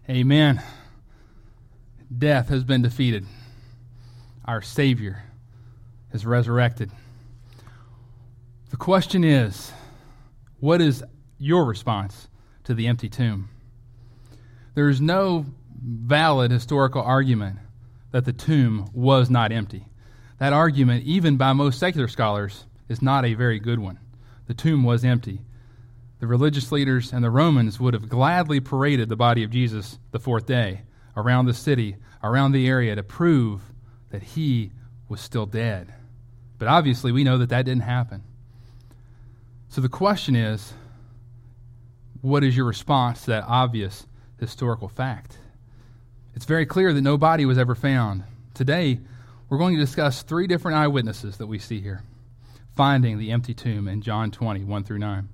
Amen. Death has been defeated. Our Savior is resurrected. The question is, what is your response to the empty tomb? There is no valid historical argument that the tomb was not empty. That argument, even by most secular scholars, is not a very good one. The tomb was empty. The religious leaders and the Romans would have gladly paraded the body of Jesus the fourth day around the city, around the area, to prove that he was still dead. But obviously we know that that didn't happen. So the question is, what is your response to that obvious historical fact? It's very clear that no body was ever found. Today, we're going to discuss three different eyewitnesses that we see here, finding the empty tomb in John 20, 1 through 9.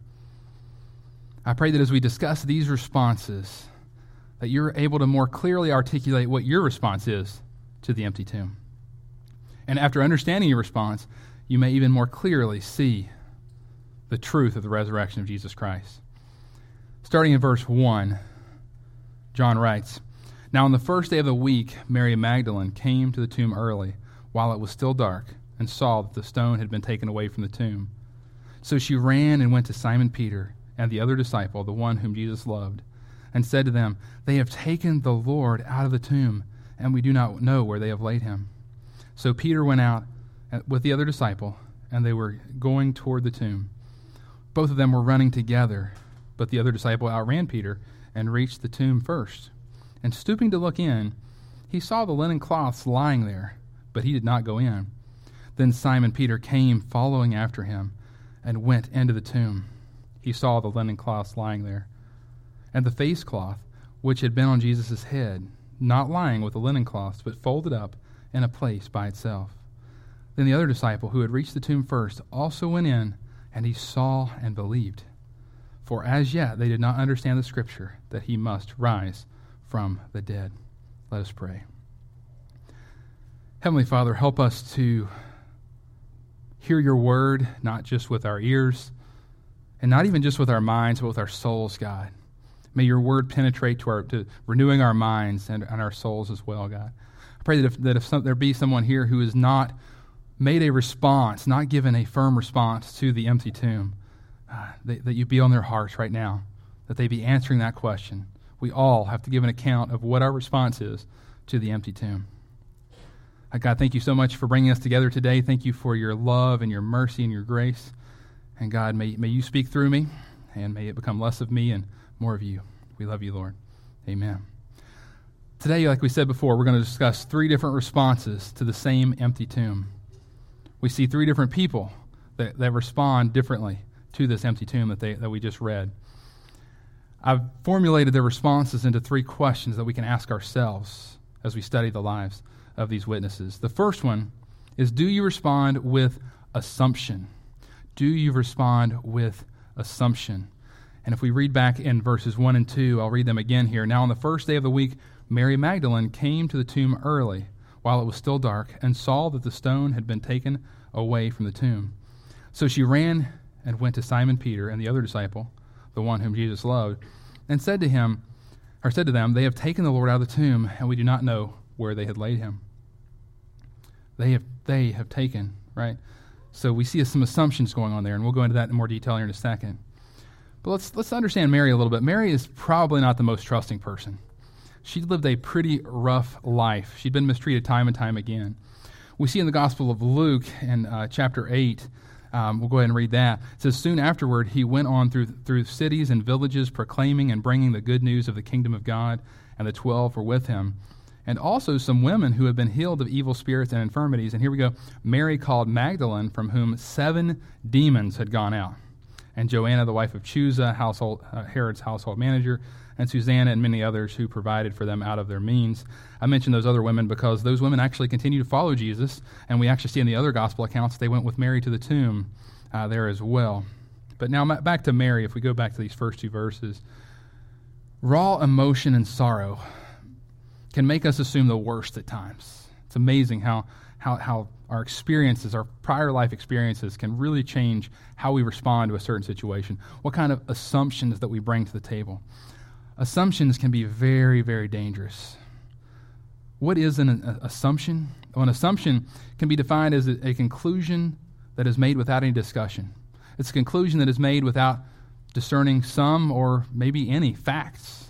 I pray that as we discuss these responses, that you're able to more clearly articulate what your response is to the empty tomb. And after understanding your response, you may even more clearly see the truth of the resurrection of Jesus Christ. Starting in verse 1, John writes, "Now on the first day of the week, Mary Magdalene came to the tomb early, while it was still dark, and saw that the stone had been taken away from the tomb. So she ran and went to Simon Peter and the other disciple, the one whom Jesus loved, and said to them, 'They have taken the Lord out of the tomb, and we do not know where they have laid him.' So Peter went out with the other disciple, and they were going toward the tomb. Both of them were running together, but the other disciple outran Peter and reached the tomb first. And stooping to look in, he saw the linen cloths lying there, but he did not go in. Then Simon Peter came following after him and went into the tomb. He saw the linen cloths lying there, and the face cloth which had been on Jesus' head, not lying with the linen cloths, but folded up in a place by itself. Then the other disciple, who had reached the tomb first, also went in, and he saw and believed. For as yet they did not understand the scripture, that he must rise from the dead." Let us pray. Heavenly Father, help us to hear your word, not just with our ears, and not even just with our minds, but with our souls, God. May your word penetrate to renewing our minds and our souls as well, God. I pray that if there be someone here who has not made a response, not given a firm response to the empty tomb, that you be on their hearts right now, that they be answering that question. We all have to give an account of what our response is to the empty tomb. God, thank you so much for bringing us together today. Thank you for your love and your mercy and your grace. And God, may you speak through me, and may it become less of me and more of you. We love you, Lord. Amen. Today, like we said before, we're going to discuss three different responses to the same empty tomb. We see three different people that respond differently to this empty tomb that we just read. I've formulated their responses into three questions that we can ask ourselves as we study the lives of these witnesses. The first one is, do you respond with assumption? Do you respond with assumption? And if we read back in verses 1 and 2, I'll read them again here. "Now on the first day of the week, Mary Magdalene came to the tomb early, while it was still dark, and saw that the stone had been taken away from the tomb. So she ran and went to Simon Peter and the other disciple, the one whom Jesus loved, and said to them, 'They have taken the Lord out of the tomb, and we do not know where they had laid him.'" They have taken, right? So we see some assumptions going on there, and we'll go into that in more detail here in a second. But let's understand Mary a little bit. Mary is probably not the most trusting person. She lived a pretty rough life. She'd been mistreated time and time again. We see in the Gospel of Luke in chapter 8, we'll go ahead and read that. It says, "Soon afterward he went on through cities and villages, proclaiming and bringing the good news of the kingdom of God, and the 12 were with him. And also some women who had been healed of evil spirits and infirmities." And here we go. "Mary called Magdalene, from whom 7 demons had gone out. And Joanna, the wife of Chuza, Herod's household manager, and Susanna and many others who provided for them out of their means." I mention those other women because those women actually continue to follow Jesus, and we actually see in the other gospel accounts they went with Mary to the tomb there as well. But now back to Mary, if we go back to these first two verses. Raw emotion and sorrow can make us assume the worst at times. It's amazing how our experiences, our prior life experiences, can really change how we respond to a certain situation, what kind of assumptions that we bring to the table. Assumptions can be very, very dangerous. What is an assumption? Well, an assumption can be defined as a conclusion that is made without any discussion. It's a conclusion that is made without discerning some or maybe any facts.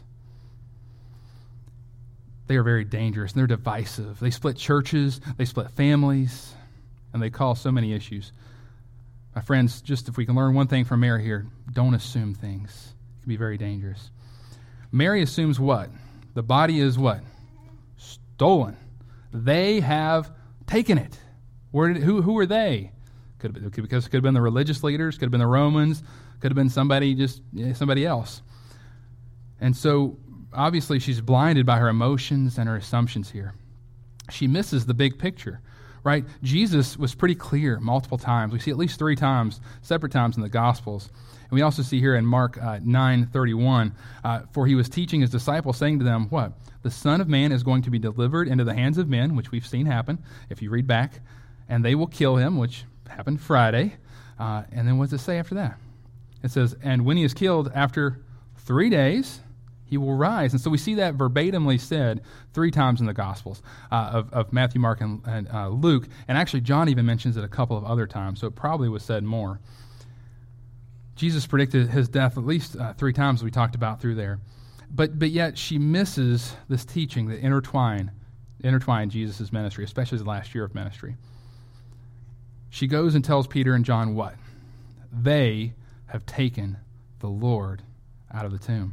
They are very dangerous, and they're divisive. They split churches, they split families, and they cause so many issues. My friends, just if we can learn one thing from Mary here, don't assume things. It can be very dangerous. Mary assumes what? The body is what? Stolen. They have taken it. Who are they? Could have been the religious leaders, could have been the Romans, could have been somebody else. And so, obviously, she's blinded by her emotions and her assumptions here. She misses the big picture, right? Jesus was pretty clear multiple times. We see at least 3 times, separate times in the Gospels. And we also see here in Mark 9:31, for he was teaching his disciples, saying to them, what? The Son of Man is going to be delivered into the hands of men, which we've seen happen, if you read back, and they will kill him, which happened Friday. And then what does it say after that? It says, and when he is killed after 3 days, he will rise. And so we see that verbatimly said 3 times in the Gospels of Matthew, Mark, and Luke. And actually, John even mentions it a couple of other times, so it probably was said more. Jesus predicted his death at least 3 times we talked about through there. But yet she misses this teaching that intertwine Jesus' ministry, especially his last year of ministry. She goes and tells Peter and John what? They have taken the Lord out of the tomb.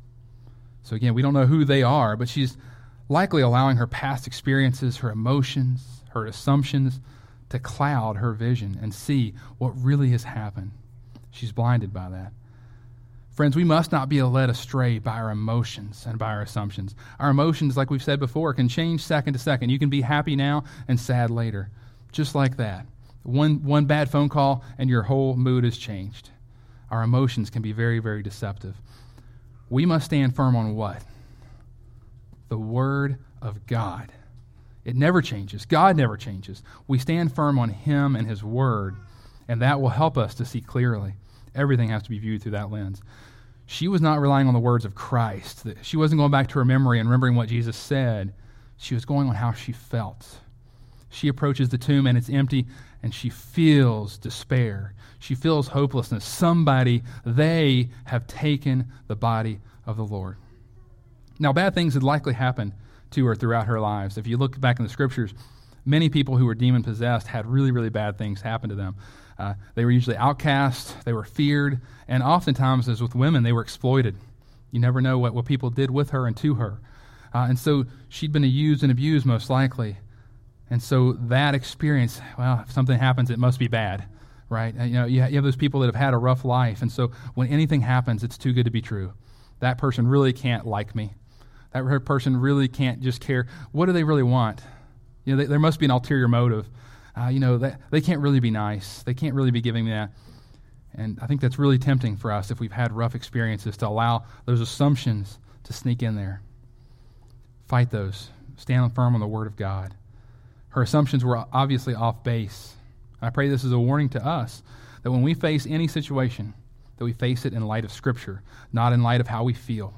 So again, we don't know who they are, but she's likely allowing her past experiences, her emotions, her assumptions to cloud her vision and see what really has happened. She's blinded by that. Friends, we must not be led astray by our emotions and by our assumptions. Our emotions, like we've said before, can change second to second. You can be happy now and sad later, just like that. One bad phone call and your whole mood has changed. Our emotions can be very, very deceptive. We must stand firm on what? The Word of God. It never changes. God never changes. We stand firm on Him and His Word, and that will help us to see clearly. Everything has to be viewed through that lens. She was not relying on the words of Christ. She wasn't going back to her memory and remembering what Jesus said. She was going on how she felt. She approaches the tomb and it's empty, and she feels despair. She feels hopelessness. They have taken the body of the Lord. Now, bad things had likely happened to her throughout her lives. If you look back in the Scriptures, many people who were demon-possessed had really, really bad things happen to them. They were usually outcast, they were feared, and oftentimes, as with women, they were exploited. You never know what people did with her and to her. And so she'd been used and abused, most likely. And so that experience, well, if something happens, it must be bad, right? You have those people that have had a rough life, and so when anything happens, it's too good to be true. That person really can't like me. That person really can't just care. What do they really want? There must be an ulterior motive. They can't really be nice. They can't really be giving me that. And I think that's really tempting for us if we've had rough experiences to allow those assumptions to sneak in there. Fight those. Stand firm on the Word of God. Her assumptions were obviously off base. I pray this is a warning to us that when we face any situation, that we face it in light of Scripture, not in light of how we feel.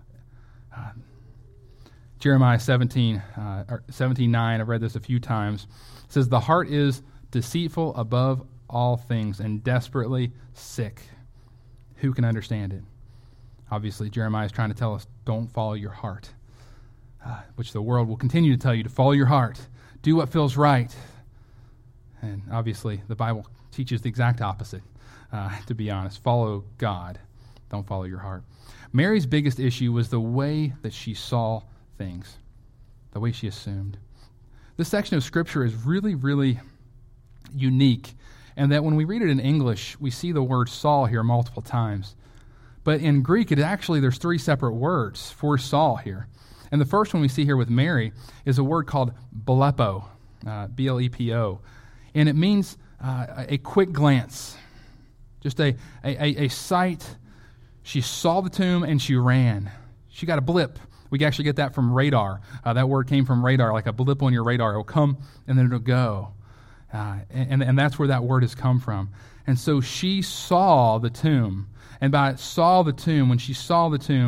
Jeremiah 17:9, I've read this a few times. It says, the heart is deceitful above all things and desperately sick. Who can understand it? Obviously, Jeremiah is trying to tell us, don't follow your heart, which the world will continue to tell you to follow your heart. Do what feels right. And obviously, the Bible teaches the exact opposite, to be honest. Follow God. Don't follow your heart. Mary's biggest issue was the way that she saw things, the way she assumed. This section of Scripture is really, really unique, and that when we read it in English, we see the word saw here multiple times. But in Greek, there's 3 separate words for saw here. And the first one we see here with Mary is a word called blepo, B-L-E-P-O. And it means a quick glance, just a sight. She saw the tomb and she ran. She got a blip. We can actually get that from radar. That word came from radar, like a blip on your radar. It'll come and then it'll go. And that's where that word has come from. And so she saw the tomb. And when she saw the tomb,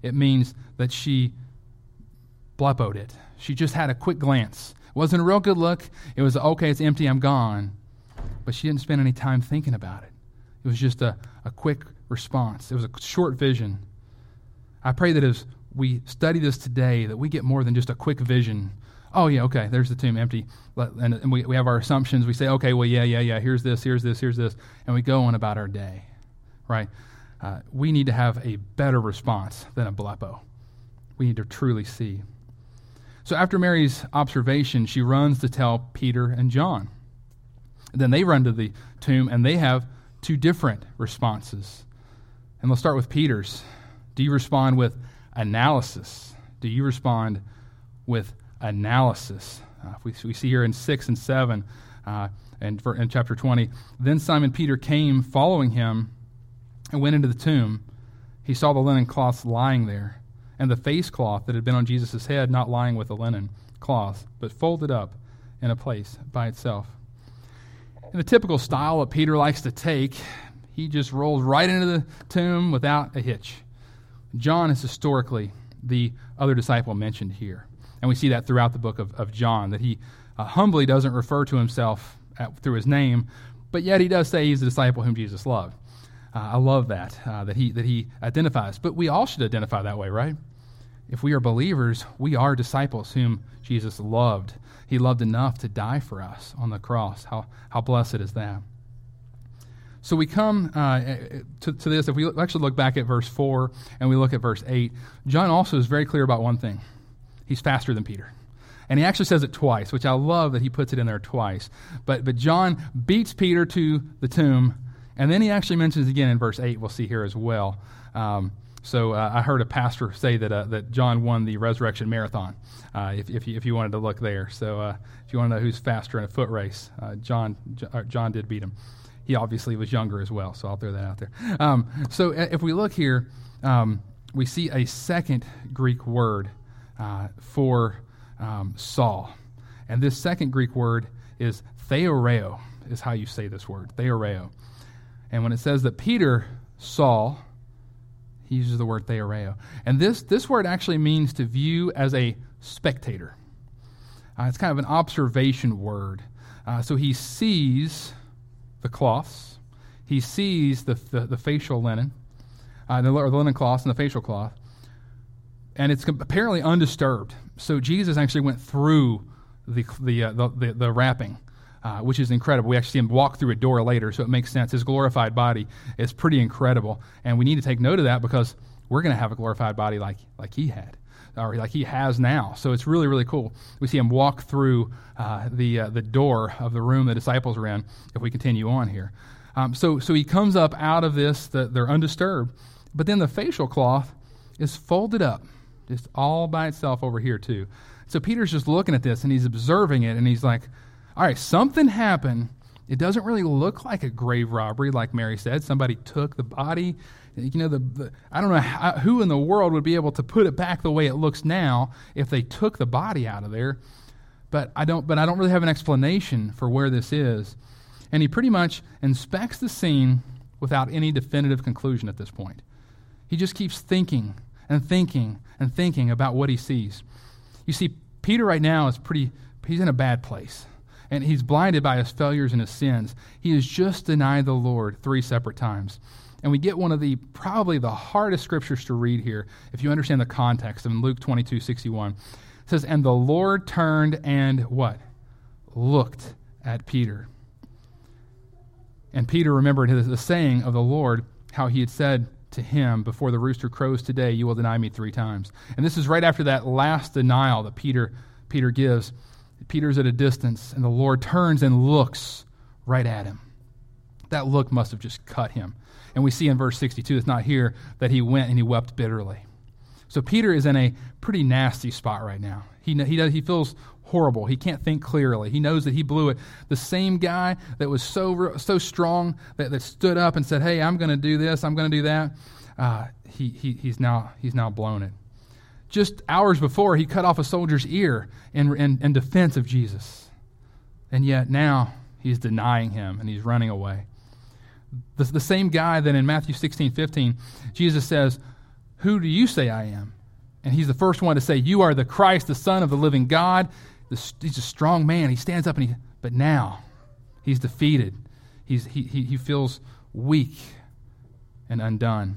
it means that she blepoed it. She just had a quick glance. It wasn't a real good look. It was, okay, it's empty, I'm gone. But she didn't spend any time thinking about it. It was just a quick response. It was a short vision. I pray that as we study this today, that we get more than just a quick vision. Oh, yeah, okay, there's the tomb empty. And we have our assumptions. We say, okay, well, yeah, here's this. And we go on about our day, right? We need to have a better response than a blepo. We need to truly see. So after Mary's observation, she runs to tell Peter and John. And then they run to the tomb, and they have two different responses. And let's start with Peter's. Do you respond with analysis? Do you respond with analysis? We see here in 6 and 7 and in chapter 20, then Simon Peter came following him and went into the tomb. He saw the linen cloths lying there, and the face cloth that had been on Jesus' head not lying with the linen cloth, but folded up in a place by itself. In the typical style that Peter likes to take, he just rolls right into the tomb without a hitch. John is historically the other disciple mentioned here. And we see that throughout the book of John, that he humbly doesn't refer to himself through his name, but yet he does say he's the disciple whom Jesus loved. I love that he identifies. But we all should identify that way, right? If we are believers, we are disciples whom Jesus loved. He loved enough to die for us on the cross. How blessed is that? So we come to this. If we actually look back at verse 4 and we look at verse 8, John also is very clear about one thing. He's faster than Peter. And he actually says it twice, which I love that he puts it in there twice. But John beats Peter to the tomb, and then he actually mentions it again in verse 8, we'll see here as well. So I heard a pastor say that John won the resurrection marathon, if you wanted to look there. So if you want to know who's faster in a foot race, John did beat him. He obviously was younger as well, so I'll throw that out there. So if we look here, we see a second Greek word for Saul. And this second Greek word is theoreo, is how you say this word, theoreo. And when it says that Peter saw, he uses the word theoreo. And this word actually means to view as a spectator. It's kind of an observation word. So he sees the cloths. He sees the facial linen, the linen cloths and the facial cloth. And it's apparently undisturbed. So Jesus actually went through the wrapping, which is incredible. We actually see him walk through a door later, so it makes sense. His glorified body is pretty incredible. And we need to take note of that because we're going to have a glorified body like he had, or like he has now. So it's really, really cool. We see him walk through the door of the room the disciples were in, if we continue on here. So he comes up out of this, they're undisturbed. But then the facial cloth is folded up, just all by itself over here too. So Peter's just looking at this, and he's observing it, and he's like, all right, something happened. It doesn't really look like a grave robbery, like Mary said. Somebody took the body. I don't know who in the world would be able to put it back the way it looks now if they took the body out of there. But I don't really have an explanation for where this is. And he pretty much inspects the scene without any definitive conclusion at this point. He just keeps thinking and thinking and thinking about what he sees. You see, Peter right now he's in a bad place. And he's blinded by his failures and his sins. He has just denied the Lord 3 separate times. And we get one of probably the hardest scriptures to read here, if you understand the context, in Luke 22:61. It says, and the Lord turned and what? Looked at Peter. And Peter remembered the saying of the Lord, how he had said to him, before the rooster crows today, you will deny me 3 times. And this is right after that last denial that Peter gives. Peter's at a distance, and the Lord turns and looks right at him. That look must have just cut him. And we see in verse 62, it's not here, that he went and he wept bitterly. So Peter is in a pretty nasty spot right now. He feels horrible. He can't think clearly. He knows that he blew it. The same guy that was so strong that stood up and said, hey, I'm going to do this, I'm going to do that, he's now blown it. Just hours before, he cut off a soldier's ear in defense of Jesus. And yet now he's denying him and he's running away. The same guy that in Matthew 16:15, Jesus says, who do you say I am? And he's the first one to say, you are the Christ, the Son of the living God. He's a strong man. He stands up, but now he's defeated. He feels weak and undone.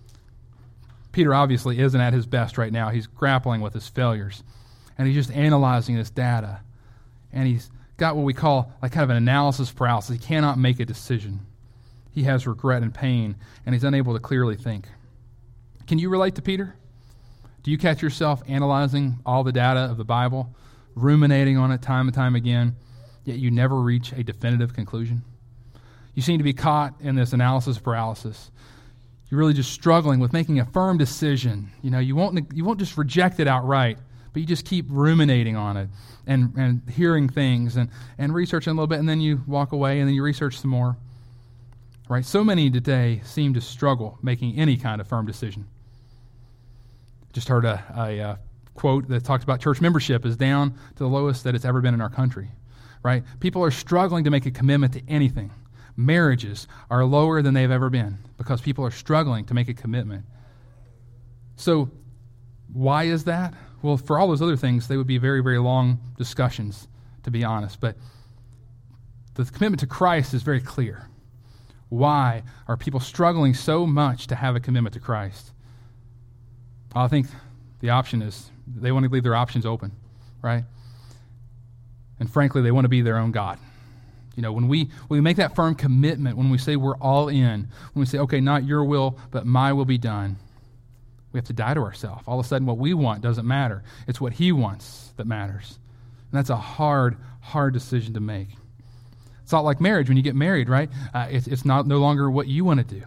Peter obviously isn't at his best right now. He's grappling with his failures. And he's just analyzing this data. And he's got what we call like kind of an analysis paralysis. He cannot make a decision. He has regret and pain, and he's unable to clearly think. Can you relate to Peter? Do you catch yourself analyzing all the data of the Bible, ruminating on it time and time again, yet you never reach a definitive conclusion? You seem to be caught in this analysis paralysis. You're really just struggling with making a firm decision. You won't just reject it outright, but you just keep ruminating on it and hearing things and researching a little bit, and then you walk away and then you research some more. Right? So many today seem to struggle making any kind of firm decision. Just heard a quote that talks about church membership is down to the lowest that it's ever been in our country. Right? People are struggling to make a commitment to anything. Marriages are lower than they've ever been because people are struggling to make a commitment. So why is that? Well, for all those other things, they would be very, very long discussions, to be honest. But the commitment to Christ is very clear. Why are people struggling so much to have a commitment to Christ? I think the option is they want to leave their options open, right? And frankly, they want to be their own God. When we make that firm commitment, when we say we're all in, when we say, okay, not your will, but my will be done, we have to die to ourselves. All of a sudden, what we want doesn't matter. It's what he wants that matters. And that's a hard, hard decision to make. It's not like marriage. When you get married, right? It's no longer what you want to do.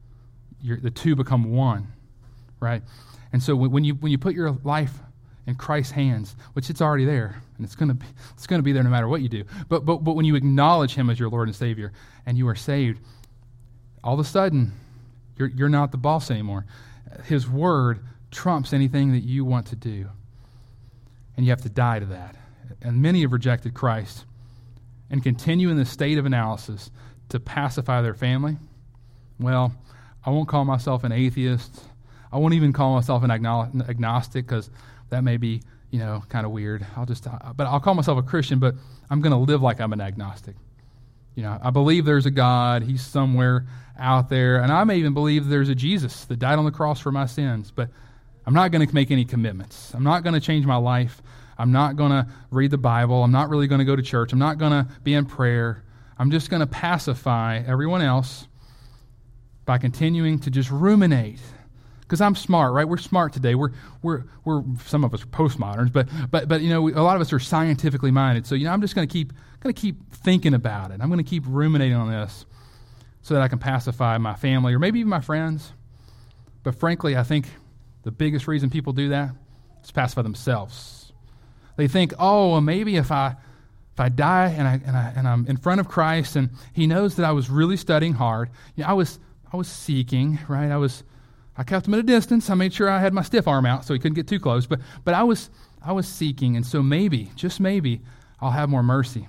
The two become one, right? And so when you put your life in Christ's hands, which it's already there, and it's going to be there no matter what you do. But when you acknowledge him as your Lord and Savior, and you are saved, all of a sudden you're not the boss anymore. His word trumps anything that you want to do, and you have to die to that. And many have rejected Christ and continue in the state of analysis to pacify their family. Well, I won't call myself an atheist. I won't even call myself an agnostic because that may be, kind of weird. But I'll call myself a Christian, but I'm going to live like I'm an agnostic. I believe there's a God. He's somewhere out there. And I may even believe there's a Jesus that died on the cross for my sins, but I'm not going to make any commitments. I'm not going to change my life. I'm not going to read the Bible. I'm not really going to go to church. I'm not going to be in prayer. I'm just going to pacify everyone else by continuing to just ruminate. Because I'm smart, right? We're smart today. We're some of us are postmoderns, but a lot of us are scientifically minded. So I'm just going to keep thinking about it. I'm going to keep ruminating on this so that I can pacify my family or maybe even my friends. But frankly, I think the biggest reason people do that is to pacify themselves. They think, oh, well, maybe if I die and I'm in front of Christ and He knows that I was really studying hard. I was seeking, right? I kept him at a distance. I made sure I had my stiff arm out so he couldn't get too close. But I was seeking, and so maybe, just maybe, I'll have more mercy.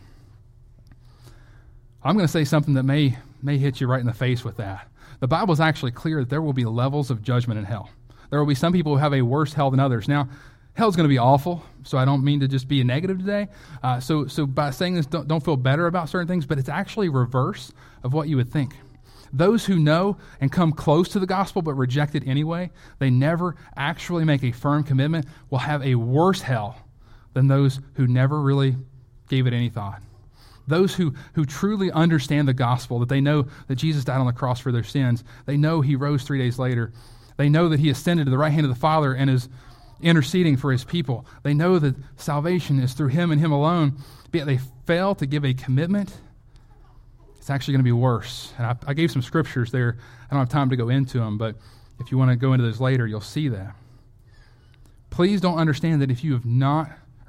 I'm going to say something that may hit you right in the face with that. The Bible is actually clear that there will be levels of judgment in hell. There will be some people who have a worse hell than others. Now, hell's going to be awful, so I don't mean to just be a negative today. So by saying this, don't feel better about certain things, but it's actually reverse of what you would think. Those who know and come close to the gospel but reject it anyway, they never actually make a firm commitment, will have a worse hell than those who never really gave it any thought. Those who truly understand the gospel, that they know that Jesus died on the cross for their sins, they know He rose 3 days later, they know that He ascended to the right hand of the Father and is interceding for His people. They know that salvation is through Him and Him alone, but yet they fail to give a commitment. It's actually going to be worse. And I gave some scriptures there. I don't have time to go into them, but if you want to go into those later, you'll see that. Please understand that if you have not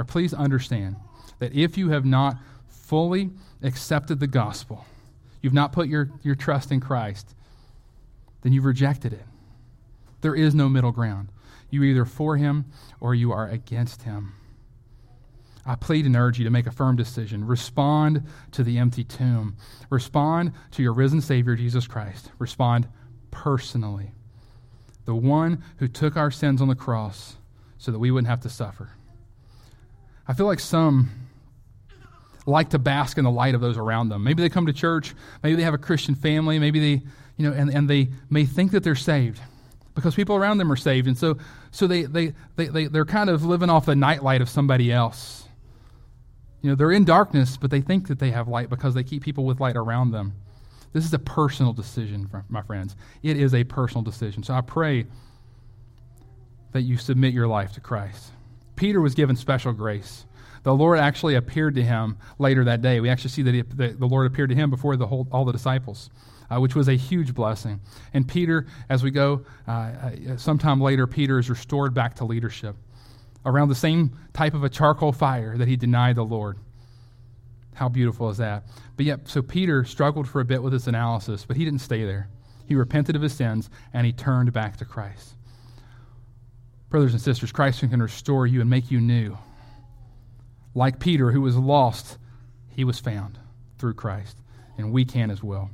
fully accepted the gospel, you've not put your trust in Christ, then you've rejected it. There is no middle ground. You're either for Him or you are against Him. I plead and urge you to make a firm decision. Respond to the empty tomb. Respond to your risen Savior, Jesus Christ. Respond personally. the one who took our sins on the cross so that we wouldn't have to suffer. I feel like some like to bask in the light of those around them. Maybe they come to church, maybe they have a Christian family, maybe they, and they may think that they're saved because people around them are saved, and so they're kind of living off the nightlight of somebody else. They're in darkness, but they think that they have light because they keep people with light around them. This is a personal decision, my friends. It is a personal decision. So I pray that you submit your life to Christ. Peter was given special grace. The Lord actually appeared to him later that day. We actually see that the Lord appeared to him before all the disciples, which was a huge blessing. And Peter, as we go, sometime later, Peter is restored back to leadership around the same type of a charcoal fire that he denied the Lord. How beautiful is that? But yet, so Peter struggled for a bit with this analysis, but he didn't stay there. He repented of his sins, and he turned back to Christ. Brothers and sisters, Christ can restore you and make you new. Like Peter, who was lost, he was found through Christ, and we can as well.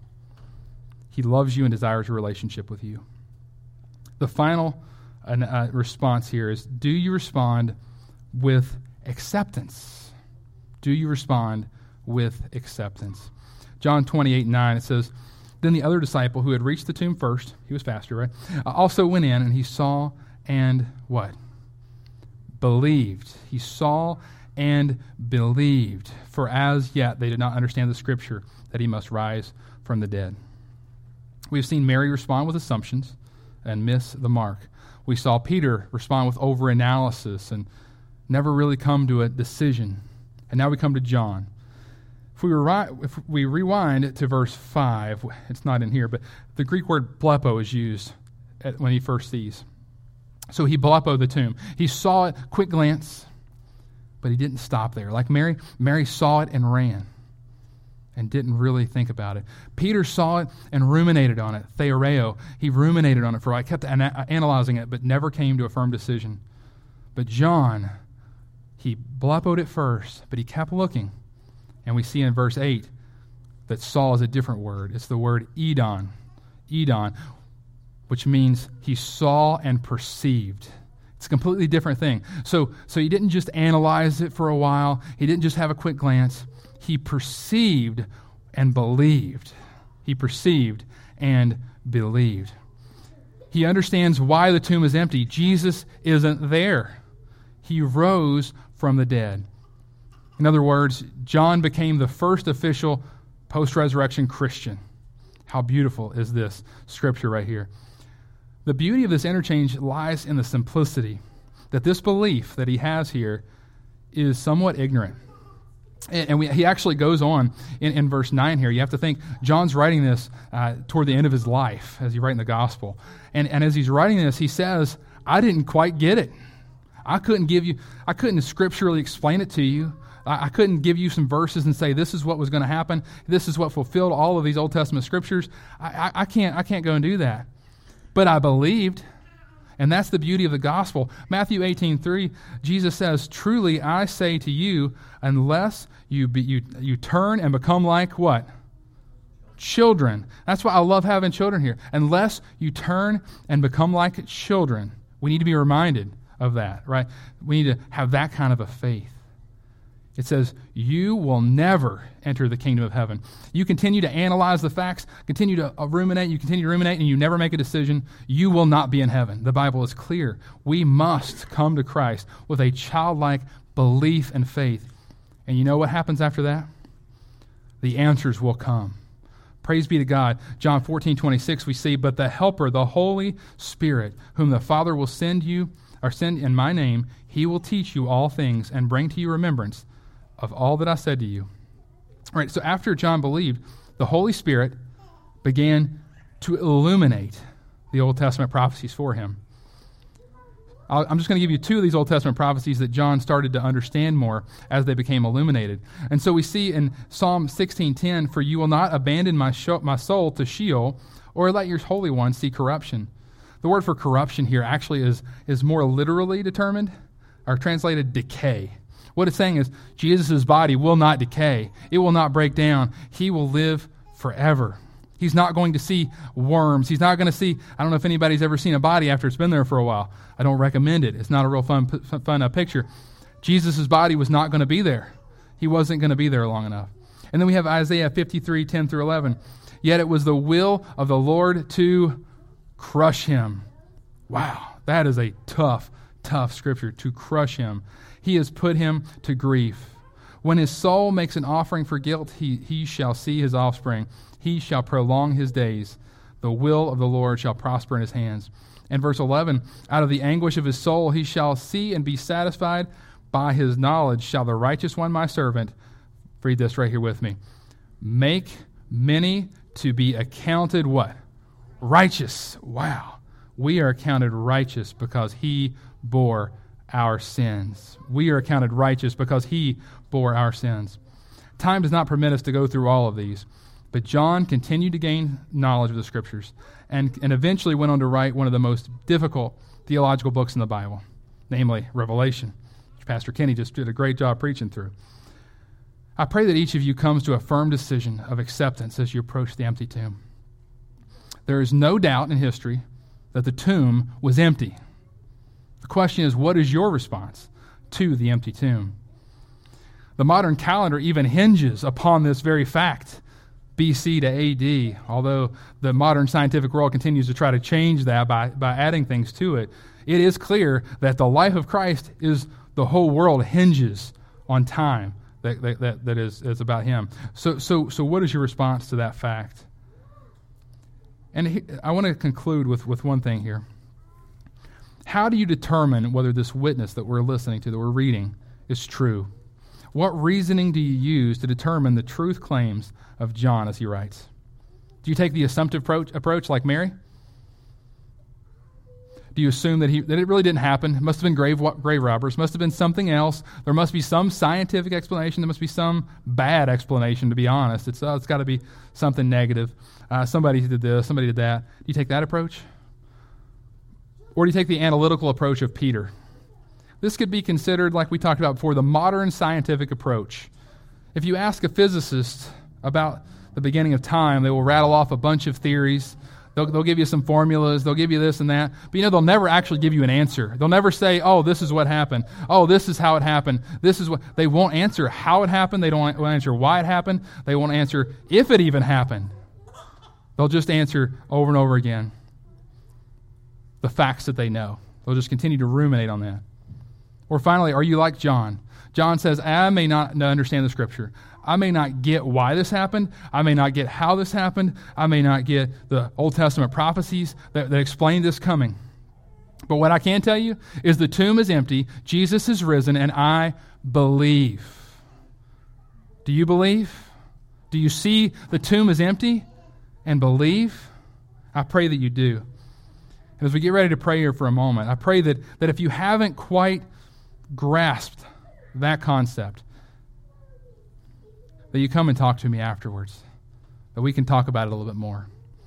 He loves you and desires a relationship with you. The final response here is, do you respond with acceptance? Do you respond with acceptance? John 28:9, it says, then the other disciple who had reached the tomb first, he was faster, right? Also went in, and he saw and what? Believed. He saw and believed, for as yet they did not understand the scripture that he must rise from the dead. We've seen Mary respond with assumptions and miss the mark. We saw Peter respond with overanalysis and never really come to a decision. And now we come to John. If we rewind to verse 5, it's not in here, but the Greek word blepo is used when he first sees. So he blepoed the tomb. He saw it, quick glance, but he didn't stop there. Like Mary saw it and ran and didn't really think about it. Peter saw it and ruminated on it. Theoreo. He ruminated on it for a while. Kept analyzing it, but never came to a firm decision. But John, he blepoed it first, but he kept looking. And we see in verse 8 that saw is a different word. It's the word edon. Edon, which means he saw and perceived. It's a completely different thing. So he didn't just analyze it for a while. He didn't just have a quick glance. He perceived and believed. He perceived and believed. He understands why the tomb is empty. Jesus isn't there. He rose from the dead. In other words, John became the first official post-resurrection Christian. How beautiful is this scripture right here? The beauty of this interchange lies in the simplicity that this belief that he has here is somewhat ignorant. And he actually goes on in verse 9 here. You have to think, John's writing this toward the end of his life as he's writing the gospel. And as he's writing this, he says, I didn't quite get it. I couldn't scripturally explain it to you. I couldn't give you some verses and say, this is what was going to happen. This is what fulfilled all of these Old Testament scriptures. I can't go and do that. But I believed, and that's the beauty of the gospel. Matthew 18:3, Jesus says, truly I say to you, unless you turn and become like what? Children. That's why I love having children here. Unless you turn and become like children. We need to be reminded of that, right? We need to have that kind of a faith. It says, you will never enter the kingdom of heaven. You continue to analyze the facts, continue to ruminate, and you never make a decision, you will not be in heaven. The Bible is clear. We must come to Christ with a childlike belief and faith. And you know what happens after that? The answers will come. Praise be to God. John 14:26 we see, but the Helper, the Holy Spirit, whom the Father will send in my name, he will teach you all things and bring to you remembrance of all that I said to you. All right, so after John believed, the Holy Spirit began to illuminate the Old Testament prophecies for him. I'm just going to give you two of these Old Testament prophecies that John started to understand more as they became illuminated. And so we see in Psalm 16:10, for you will not abandon my soul to Sheol, or let your Holy One see corruption. The word for corruption here actually is more literally determined, or translated decay. What it's saying is Jesus' body will not decay. It will not break down. He will live forever. He's not going to see worms. He's not going to see, I don't know if anybody's ever seen a body after it's been there for a while. I don't recommend it. It's not a real fun picture. Jesus' body was not going to be there. He wasn't going to be there long enough. And then we have Isaiah 53, 10 through 11. Yet it was the will of the Lord to crush him. Wow, that is a tough scripture, to crush him. He has put him to grief. When his soul makes an offering for guilt, he shall see his offspring. He shall prolong his days. The will of the Lord shall prosper in his hands. And verse 11, out of the anguish of his soul he shall see and be satisfied. By his knowledge shall the righteous one, my servant, read this right here with me, make many to be accounted what? Righteous. Wow. We are accounted righteous because he bore our sins. We are accounted righteous because he bore our sins. Time does not permit us to go through all of these, but John continued to gain knowledge of the Scriptures and eventually went on to write one of the most difficult theological books in the Bible, namely Revelation, which Pastor Kenny just did a great job preaching through. I pray that each of you comes to a firm decision of acceptance as you approach the empty tomb. There is no doubt in history that the tomb was empty. The question is, what is your response to the empty tomb? The modern calendar even hinges upon this very fact, BC to AD, although the modern scientific world continues to try to change that by adding things to it. It is clear that the life of Christ is the whole world hinges on time that is about him. So what is your response to that fact? And I want to conclude with one thing here. How do you determine whether this witness that we're listening to, that we're reading, is true? What reasoning do you use to determine the truth claims of John as he writes? Do you take the assumptive approach like Mary? Do you assume that it really didn't happen? It must have been grave robbers. Must have been something else. There must be some scientific explanation. There must be some bad explanation, to be honest. It's got to be something negative. Somebody did this, somebody did that. Do you take that approach? Or do you take the analytical approach of Peter? This could be considered, like we talked about before, the modern scientific approach. If you ask a physicist about the beginning of time, they will rattle off a bunch of theories. They'll give you some formulas. They'll give you this and that. But they'll never actually give you an answer. They'll never say, oh, this is what happened. Oh, this is how it happened. This is what. They won't answer how it happened. They don't answer why it happened. They won't answer if it even happened. They'll just answer over and over again the facts that they know. They'll just continue to ruminate on that. Or finally, are you like John? John says, I may not understand the Scripture. I may not get why this happened. I may not get how this happened. I may not get the Old Testament prophecies that explain this coming. But what I can tell you is the tomb is empty, Jesus is risen, and I believe. Do you believe? Do you see the tomb is empty and believe? I pray that you do. And as we get ready to pray here for a moment, I pray that if you haven't quite grasped that concept, that you come and talk to me afterwards, that we can talk about it a little bit more.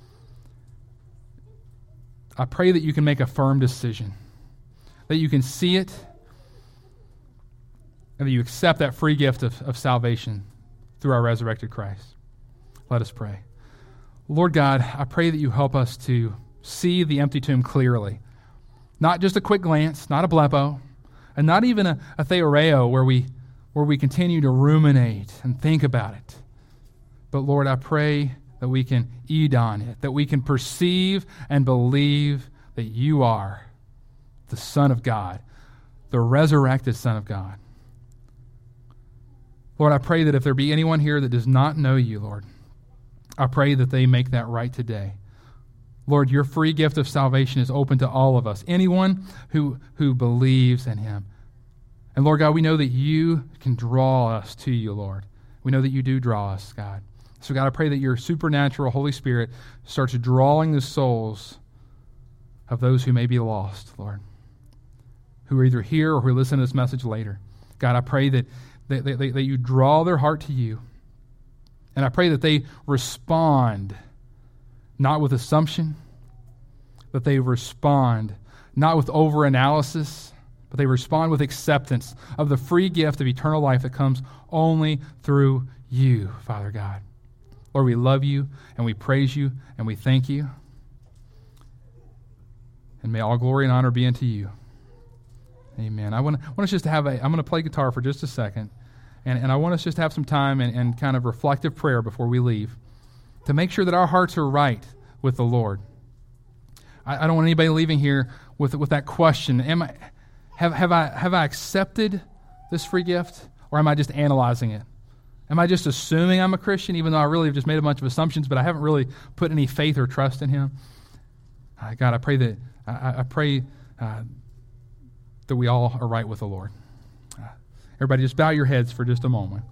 I pray that you can make a firm decision, that you can see it, and that you accept that free gift of salvation through our resurrected Christ. Let us pray. Lord God, I pray that you help us to see the empty tomb clearly. Not just a quick glance, not a blepo, and not even a theoreo where we continue to ruminate and think about it. But Lord, I pray that we can eat on it, that we can perceive and believe that you are the Son of God, the resurrected Son of God. Lord, I pray that if there be anyone here that does not know you, Lord, I pray that they make that right today. Lord, your free gift of salvation is open to all of us, anyone who believes in him. And Lord God, we know that you can draw us to you, Lord. We know that you do draw us, God. So God, I pray that your supernatural Holy Spirit starts drawing the souls of those who may be lost, Lord, who are either here or who listen to this message later. God, I pray that you draw their heart to you. And I pray that they respond not with assumption, but they respond not with overanalysis, but they respond with acceptance of the free gift of eternal life that comes only through you, Father God. Lord, we love you, and we praise you, and we thank you. And may all glory and honor be unto you. Amen. I want us just to have I'm going to play guitar for just a second, and I want us just to have some time and kind of reflective prayer before we leave to make sure that our hearts are right with the Lord. I don't want anybody leaving here with that question: have I accepted this free gift, or am I just analyzing it? Am I just assuming I'm a Christian, even though I really have just made a bunch of assumptions, but I haven't really put any faith or trust in Him? God, I pray that that we all are right with the Lord. Everybody, just bow your heads for just a moment.